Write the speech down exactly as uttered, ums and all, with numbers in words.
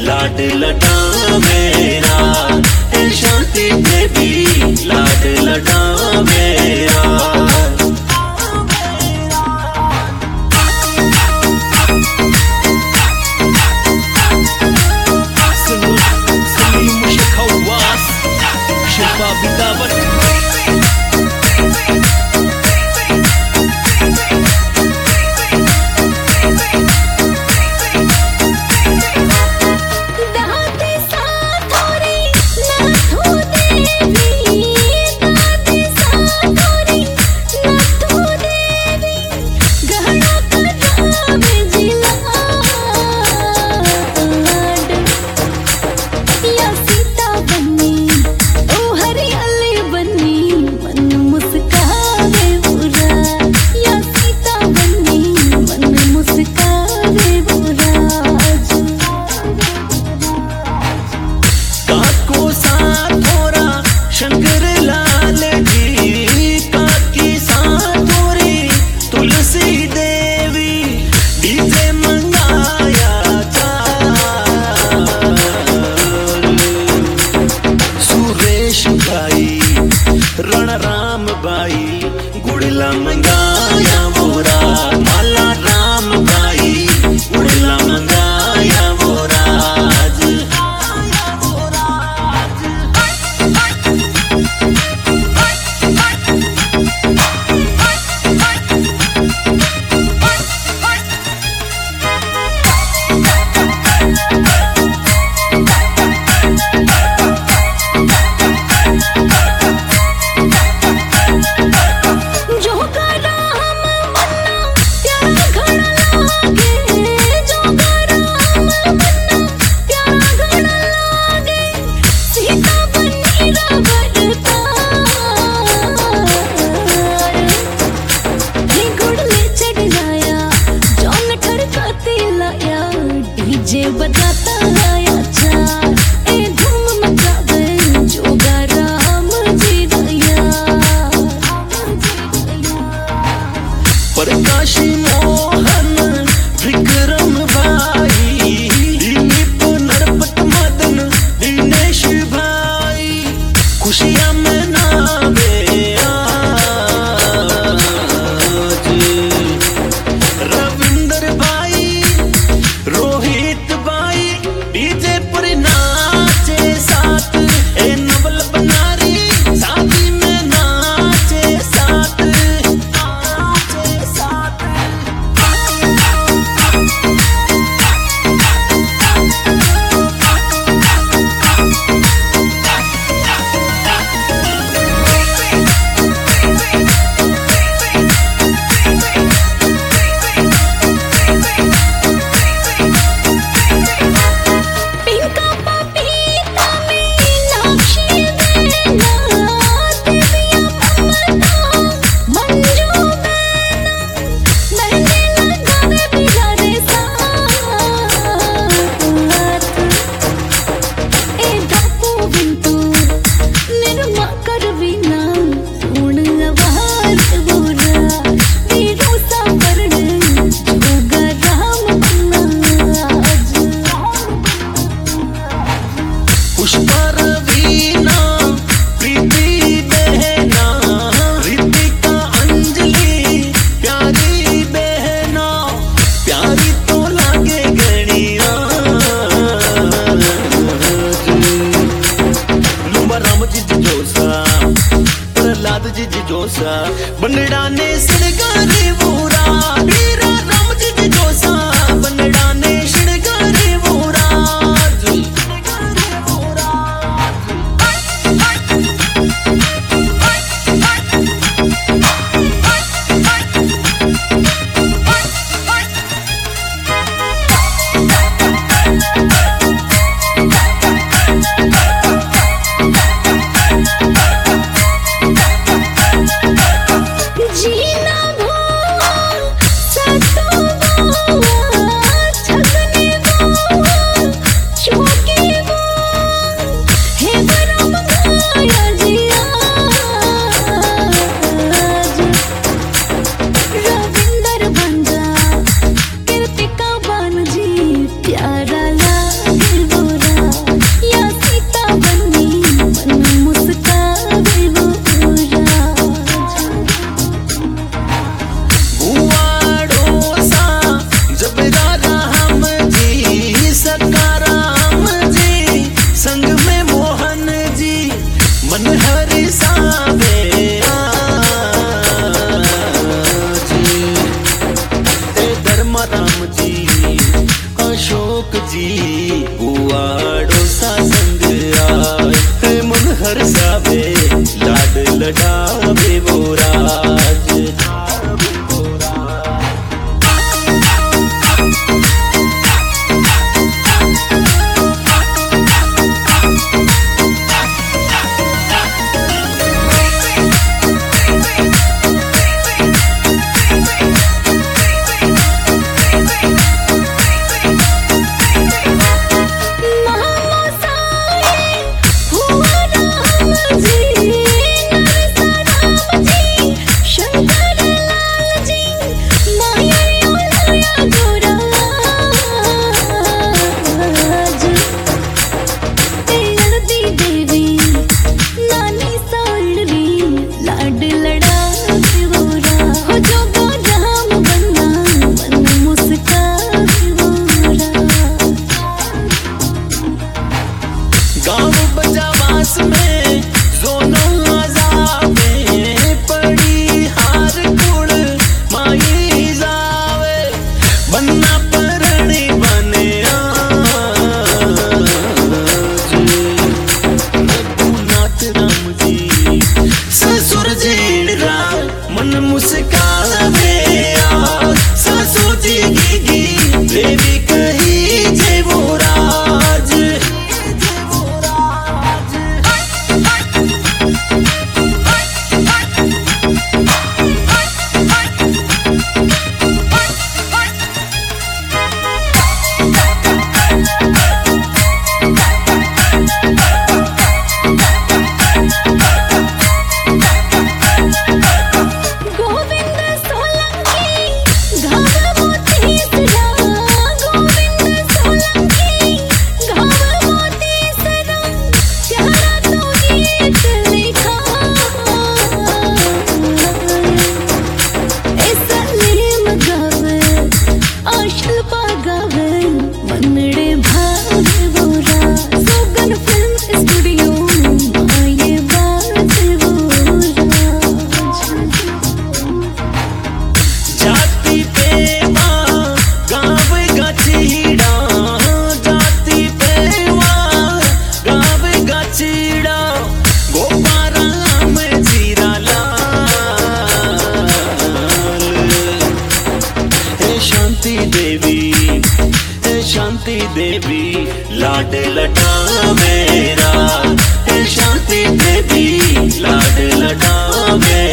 लाड लडा मेरा, ए शांति देवी लाड लडा मेरा। रण राम बाई गुड़ला मंगाया मोरा, माला राम बाई गुड़ला मंगाया मोरा। डीजे बजाता आया चार, ए धूम मचा दे जोगा राम जी दया। प्रकाशी मोहन विक्रम भाई, दिलीप नरपत मदन दिनेश भाई, खुशियां मनावे आज। रविंदर भाई रोहित भाई डीजे पर नाचे साथ, ए नवल बनारी शादी में नाचे साथ, नाचे साथ। जोसा बनड़ा ने सिड़गारे वोरा, वीरा राम जी जोसा बनड़ा ने सिड़गारे वोरा। जीना गाँव बजावास में दोनों आजावे पड़ी हार कुड़ माई जावे बन्ना परणी बने रघुनाथ राम जी ससुर जीड़ा मन मुस्कावे ससुर जी गी देवी कही जय वो राज देवी शांति देवी लाड लटा मेरा शांति देवी लाड लटा मेरा।